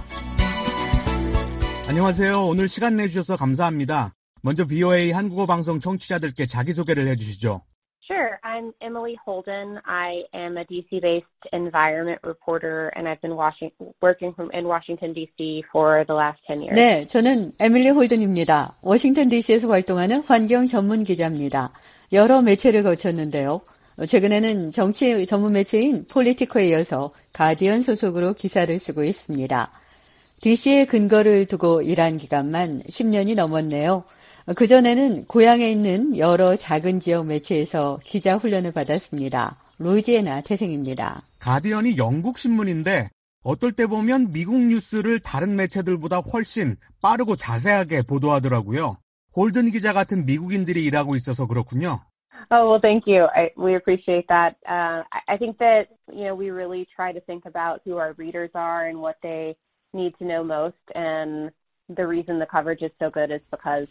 안녕하세요. 오늘 시간 내주셔서 감사합니다. 먼저 브이오에이 한국어 방송 청취자들께 자기소개를 해주시죠. Sure. I'm Emily Holden. I am a D C-based environment reporter, and I've been watching, working from, in Washington, D C for the last ten years. 네, 저는 에밀리 홀든입니다. 워싱턴 디씨에서 활동하는 환경 전문 기자입니다. 여러 매체를 거쳤는데요. 최근에는 정치 전문 매체인 폴리티코에 이어서 가디언 소속으로 기사를 쓰고 있습니다. 디씨에 근거를 두고 일한 기간만 십 년이 넘었네요. 그전에는 고향에 있는 여러 작은 지역 매체에서 기자 훈련을 받았습니다. 루이지애나 태생입니다. 가디언이 영국 신문인데 어떨 때 보면 미국 뉴스를 다른 매체들보다 훨씬 빠르고 자세하게 보도하더라고요. 홀든 기자 같은 미국인들이 일하고 있어서 그렇군요. Oh, well, thank you. I, we appreciate that. Uh, I, I think that, you know, we really try to think about who our readers are and what they need to know most. And the reason the coverage is so good is because.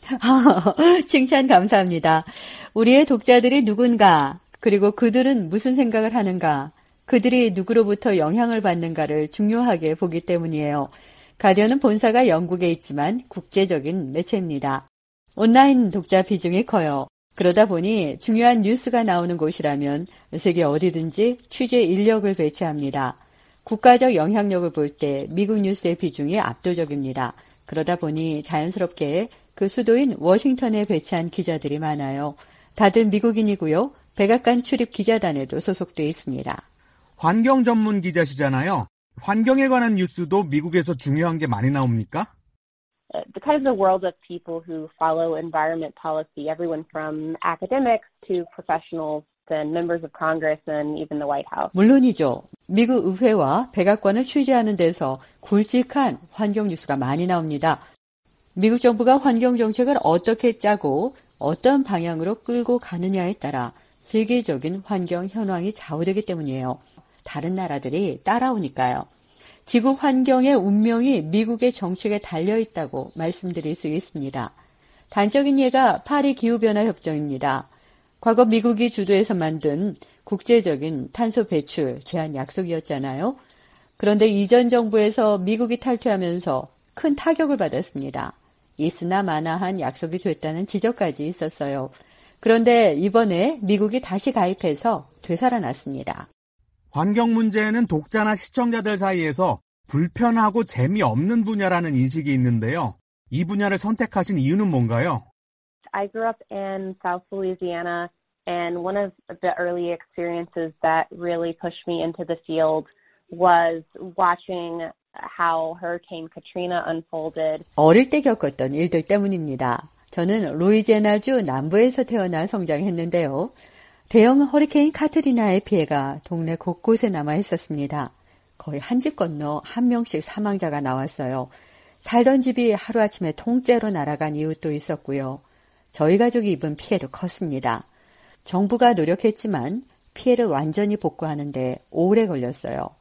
칭찬 감사합니다. 우리의 독자들이 누군가, 그리고 그들은 무슨 생각을 하는가, 그들이 누구로부터 영향을 받는가를 중요하게 보기 때문이에요. 가디언은 본사가 영국에 있지만 국제적인 매체입니다. 온라인 독자 비중이 커요. 그러다 보니 중요한 뉴스가 나오는 곳이라면 세계 어디든지 취재 인력을 배치합니다. 국가적 영향력을 볼 때 미국 뉴스의 비중이 압도적입니다. 그러다 보니 자연스럽게 그 수도인 워싱턴에 배치한 기자들이 많아요. 다들 미국인이고요. 백악관 출입 기자단에도 소속돼 있습니다. 환경 전문 기자시잖아요. 환경에 관한 뉴스도 미국에서 중요한 게 많이 나옵니까? The kind of the world of people who follow environment policy, everyone from academics to professionals and members of Congress and even the White House. 물론이죠. 미국 의회와 백악관을 취재하는 데서 굵직한 환경 뉴스가 많이 나옵니다. 미국 정부가 환경 정책을 어떻게 짜고 어떤 방향으로 끌고 가느냐에 따라 세계적인 환경 현황이 좌우되기 때문이에요. 다른 나라들이 따라오니까요. 지구 환경의 운명이 미국의 정책에 달려있다고 말씀드릴 수 있습니다. 단적인 예가 파리 기후변화 협정입니다. 과거 미국이 주도해서 만든 국제적인 탄소 배출 제한 약속이었잖아요. 그런데 이전 정부에서 미국이 탈퇴하면서 큰 타격을 받았습니다. 있으나 마나한 약속이 됐다는 지적까지 있었어요. 그런데 이번에 미국이 다시 가입해서 되살아났습니다. 환경 문제는 독자나 시청자들 사이에서 불편하고 재미없는 분야라는 인식이 있는데요. 이 분야를 선택하신 이유는 뭔가요? I grew up in South Louisiana, and one of the early experiences that really pushed me into the field was watching how Hurricane Katrina unfolded. 어릴 때 겪었던 일들 때문입니다. 저는 루이지애나주 남부에서 태어나 성장했는데요. 대형 허리케인 카트리나의 피해가 동네 곳곳에 남아 있었습니다. 거의 한 집 건너 한 명씩 사망자가 나왔어요. 살던 집이 하루아침에 통째로 날아간 이웃도 있었고요. 저희 가족이 입은 피해도 컸습니다. 정부가 노력했지만 피해를 완전히 복구하는데 오래 걸렸어요.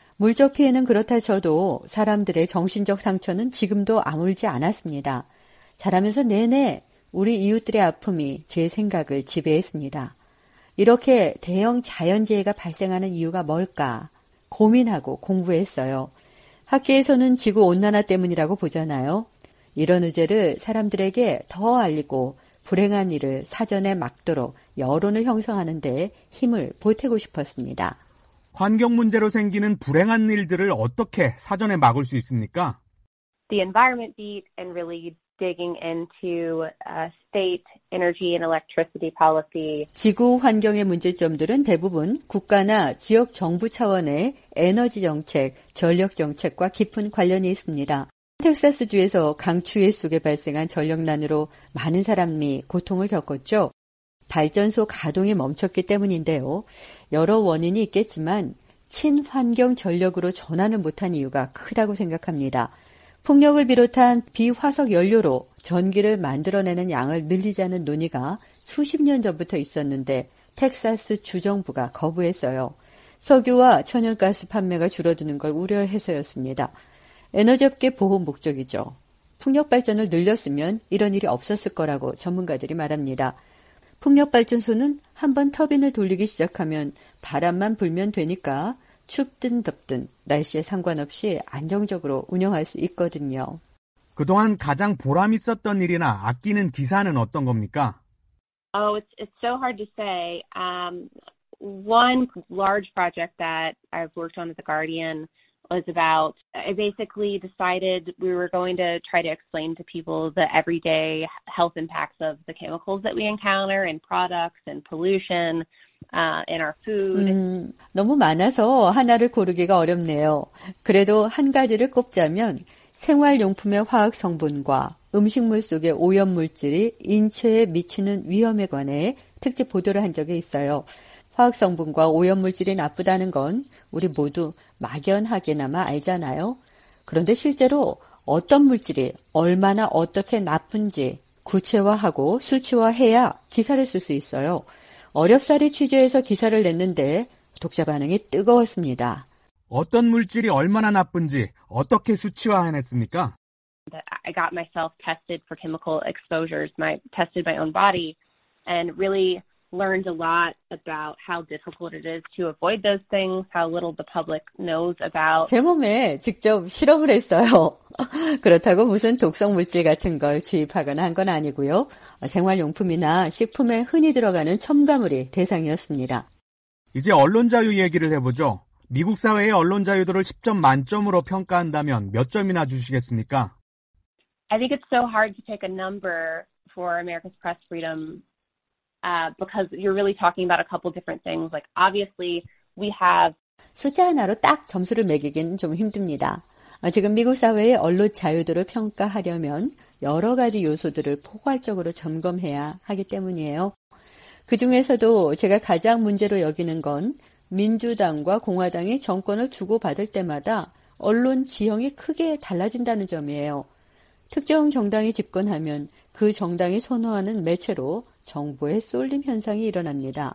물적 피해는 그렇다 쳐도 사람들의 정신적 상처는 지금도 아물지 않았습니다. 자라면서 내내 우리 이웃들의 아픔이 제 생각을 지배했습니다. 이렇게 대형 자연재해가 발생하는 이유가 뭘까 고민하고 공부했어요. 학계에서는 지구온난화 때문이라고 보잖아요. 이런 의제를 사람들에게 더 알리고 불행한 일을 사전에 막도록 여론을 형성하는 데 힘을 보태고 싶었습니다. 환경 문제로 생기는 불행한 일들을 어떻게 사전에 막을 수 있습니까? The Environment Beat and really digging into uh, state energy and electricity policy. 지구 환경의 문제점들은 대부분 국가나 지역 정부 차원의 에너지 정책, 전력 정책과 깊은 관련이 있습니다. 텍사스주에서 강추위 속에 발생한 전력난으로 많은 사람이 고통을 겪었죠. 발전소 가동이 멈췄기 때문인데요. 여러 원인이 있겠지만 친환경 전력으로 전환을 못한 이유가 크다고 생각합니다. 풍력을 비롯한 비화석 연료로 전기를 만들어내는 양을 늘리자는 논의가 수십 년 전부터 있었는데 텍사스 주정부가 거부했어요. 석유와 천연가스 판매가 줄어드는 걸 우려해서였습니다. 에너지업계 보호 목적이죠. 풍력 발전을 늘렸으면 이런 일이 없었을 거라고 전문가들이 말합니다. 풍력발전소는 한번 터빈을 돌리기 시작하면 바람만 불면 되니까 춥든 덥든 날씨에 상관없이 안정적으로 운영할 수 있거든요. 그동안 가장 보람 있었던 일이나 아끼는 기사는 어떤 겁니까? Oh, it's it's so hard to say. Um, one large project that I've worked on at The Guardian was about, I basically decided we were going to try to explain to people the everyday health impacts of the chemicals that we encounter in products and pollution uh, in our food. 음, 너무 많아서 하나를 고르기가 어렵네요. 그래도 한 가지를 꼽자면 생활용품의 화학 성분과 음식물 속의 오염물질이 인체에 미치는 위험에 관해 특집 보도를 한 적이 있어요. 화학 성분과 오염물질이 나쁘다는 건 우리 모두 막연하게나마 알잖아요. 그런데 실제로 어떤 물질이 얼마나 어떻게 나쁜지 구체화하고 수치화해야 기사를 쓸 수 있어요. 어렵사리 취재해서 기사를 냈는데 독자 반응이 뜨거웠습니다. 어떤 물질이 얼마나 나쁜지 어떻게 수치화해냈습니까? I got myself tested for chemical exposures, my tested my own body, and really learned a lot about how difficult it is to avoid those things, how little the public knows about. 제 몸에 직접 실험을 했어요. 그렇다고 무슨 독성 물질 같은 걸 주입하거나 한 건 아니고요. 생활용품이나 식품에 흔히 들어가는 첨가물이 대상이었습니다. 이제 언론 자유 얘기를 해보죠. 미국 사회의 언론 자유도를 십 점 만점으로 평가한다면 몇 점이나 주시겠습니까? I think it's so hard to pick a number for America's press freedom uh, because you're really talking about a couple different things. Like obviously we have 숫자 하나로 딱 점수를 매기긴 좀 힘듭니다. 지금 미국 사회의 언론 자유도를 평가하려면 여러 가지 요소들을 포괄적으로 점검해야 하기 때문이에요. 그중에서도 제가 가장 문제로 여기는 건 민주당과 공화당이 정권을 주고받을 때마다 언론 지형이 크게 달라진다는 점이에요. 특정 정당이 집권하면 그 정당이 선호하는 매체로 정보의 쏠림 현상이 일어납니다.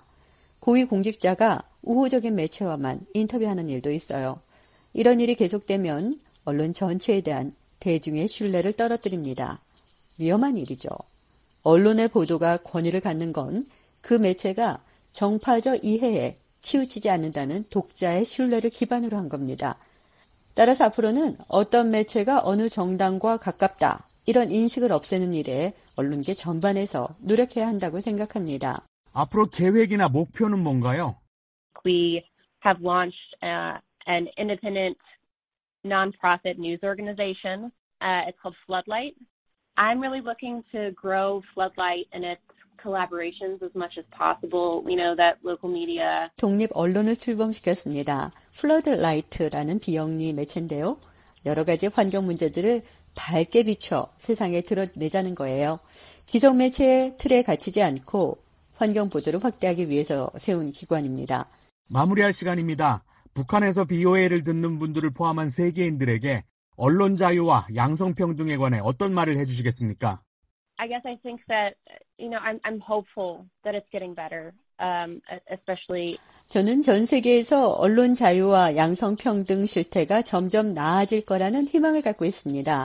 고위공직자가 우호적인 매체와만 인터뷰하는 일도 있어요. 이런 일이 계속되면 언론 전체에 대한 대중의 신뢰를 떨어뜨립니다. 위험한 일이죠. 언론의 보도가 권위를 갖는 건 그 매체가 정파적 이해에 치우치지 않는다는 독자의 신뢰를 기반으로 한 겁니다. 따라서 앞으로는 어떤 매체가 어느 정당과 가깝다 이런 인식을 없애는 일에 언론계 전반에서 노력해야 한다고 생각합니다. 앞으로 계획이나 목표는 뭔가요? We have launched uh, an independent non-profit news organization. Uh, it's called Floodlight. I'm really looking to grow Floodlight and its collaborations as much as possible. We know that local media. 독립 언론을 출범시켰습니다. Floodlight라는 비영리 매체인데요. 여러 가지 환경 문제들을 밝게 비춰 세상에 드러내자는 거예요. 기성 매체의 틀에 갇히지 않고 환경 보도를 확대하기 위해서 세운 기관입니다. 마무리할 시간입니다. 북한에서 비오에이를 듣는 분들을 포함한 세계인들에게 언론 자유와 양성평등에 관해 어떤 말을 해주시겠습니까? I guess I think that, you know, I'm, I'm hopeful that it's getting better, um, especially. 저는 전 세계에서 언론 자유와 양성평등 실태가 점점 나아질 거라는 희망을 갖고 있습니다.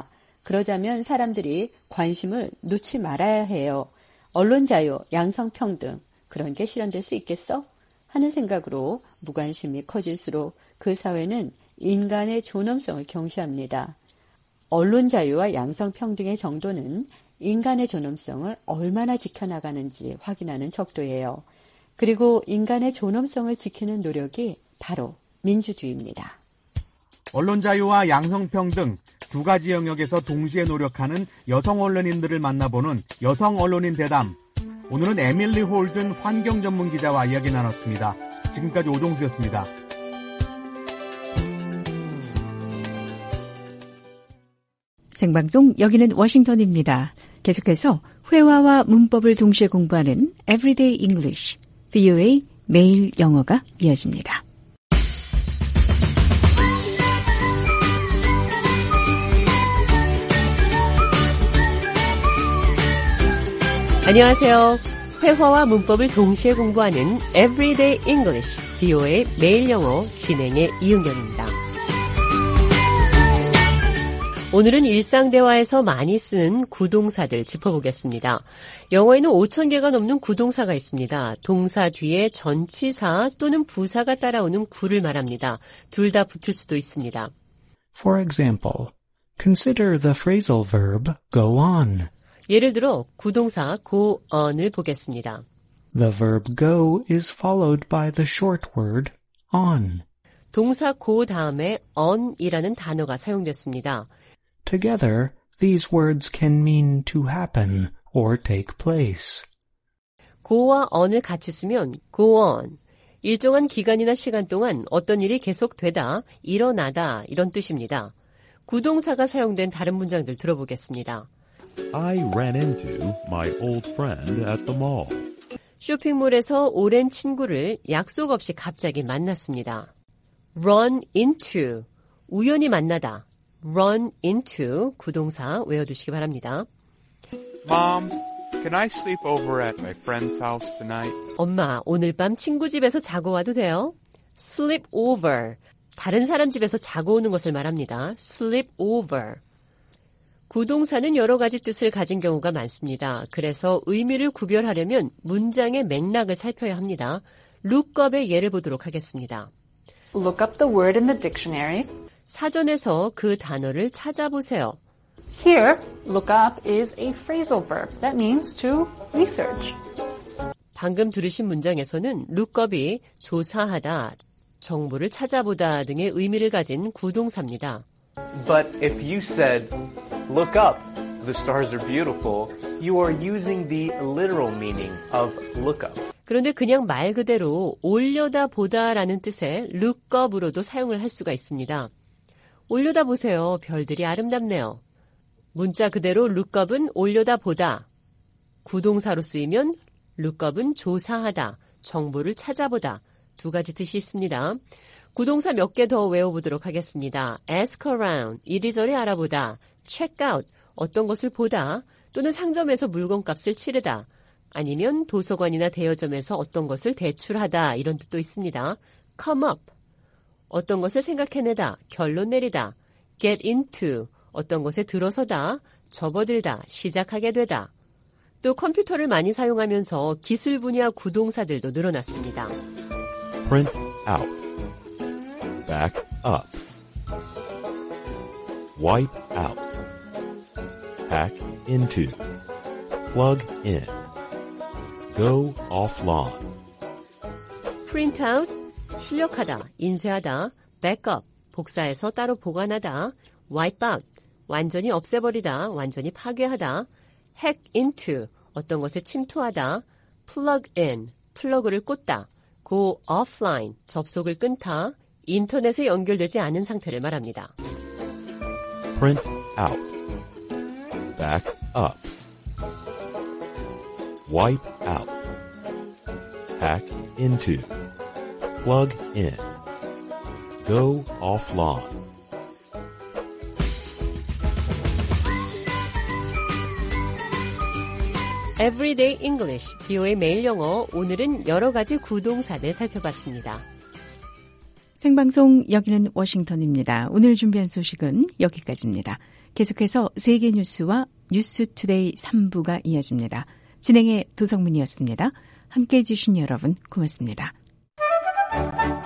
그러자면 사람들이 관심을 놓지 말아야 해요. 언론 자유, 양성평등, 그런 게 실현될 수 있겠어? 하는 생각으로 무관심이 커질수록 그 사회는 인간의 존엄성을 경시합니다. 언론 자유와 양성평등의 정도는 인간의 존엄성을 얼마나 지켜나가는지 확인하는 척도예요. 그리고 인간의 존엄성을 지키는 노력이 바로 민주주의입니다. 언론 자유와 양성평등 두 가지 영역에서 동시에 노력하는 여성 언론인들을 만나보는 여성 언론인 대담. 오늘은 에밀리 홀든 환경 전문 기자와 이야기 나눴습니다. 지금까지 오종수였습니다. 생방송 여기는 워싱턴입니다. 계속해서 회화와 문법을 동시에 공부하는 Everyday English, 브이오에이 매일 영어가 이어집니다. 안녕하세요. 회화와 문법을 동시에 공부하는 Everyday English, 브이오에이 매일 영어 진행의 이은경입니다. 오늘은 일상 대화에서 많이 쓰는 구동사들 짚어보겠습니다. 영어에는 오천 개가 넘는 구동사가 있습니다. 동사 뒤에 전치사 또는 부사가 따라오는 구를 말합니다. 둘 다 붙을 수도 있습니다. For example, consider the phrasal verb go on. 예를 들어 구동사 go on을 보겠습니다. The verb go is followed by the short word on. 동사 go 다음에 on이라는 단어가 사용됐습니다. Together, these words can mean to happen or take place. go와 on을 같이 쓰면 go on. 일정한 기간이나 시간 동안 어떤 일이 계속되다, 일어나다 이런 뜻입니다. 구동사가 사용된 다른 문장들 들어보겠습니다. I ran into my old friend at the mall. 쇼핑몰에서 오랜 친구를 약속 없이 갑자기 만났습니다. run into, 우연히 만나다. run into, 구동사 외워두시기 바랍니다. Mom, can I sleep over at my friend's house tonight? 엄마, 오늘 밤 친구 집에서 자고 와도 돼요? sleep over, 다른 사람 집에서 자고 오는 것을 말합니다. sleep over. 구동사는 여러 가지 뜻을 가진 경우가 많습니다. 그래서 의미를 구별하려면 문장의 맥락을 살펴야 합니다. look up의 예를 보도록 하겠습니다. Look up the word in the dictionary. 사전에서 그 단어를 찾아보세요. Here, look up is a phrasal verb. That means to research. 방금 들으신 문장에서는 look up이 조사하다, 정보를 찾아보다 등의 의미를 가진 구동사입니다. But if you said, look up, the stars are beautiful, you are using the literal meaning of look up. 그런데 그냥 말 그대로 올려다보다라는 뜻의 look up으로도 사용을 할 수가 있습니다. 올려다보세요. 별들이 아름답네요. 문자 그대로 look up은 올려다보다. 구동사로 쓰이면 look up은 조사하다, 정보를 찾아보다. 두 가지 뜻이 있습니다. 구동사 몇 개 더 외워보도록 하겠습니다. ask around, 이리저리 알아보다. check out, 어떤 것을 보다. 또는 상점에서 물건값을 치르다. 아니면 도서관이나 대여점에서 어떤 것을 대출하다. 이런 뜻도 있습니다. come up, 어떤 것을 생각해내다, 결론 내리다. get into, 어떤 것에 들어서다, 접어들다, 시작하게 되다. 또 컴퓨터를 많이 사용하면서 기술 분야 구동사들도 늘어났습니다. Print out, back up, wipe out, hack into, plug in, go offline. print out, 출력하다, 인쇄하다. back up, 복사해서 따로 보관하다. wipe out, 완전히 없애버리다, 완전히 파괴하다. hack into, 어떤 것에 침투하다. plug in, 플러그를 꽂다. go offline, 접속을 끊다. 인터넷에 연결되지 않은 상태를 말합니다. Print out, back up, wipe out, hack into, plug in, go offline. Everyday English, 브이오에이 매일 영어. 오늘은 여러 가지 구동사들 살펴봤습니다. 생방송 여기는 워싱턴입니다. 오늘 준비한 소식은 여기까지입니다. 계속해서 세계 뉴스와 뉴스투데이 삼 부가 이어집니다. 진행의 도성문이었습니다. 함께해 주신 여러분 고맙습니다.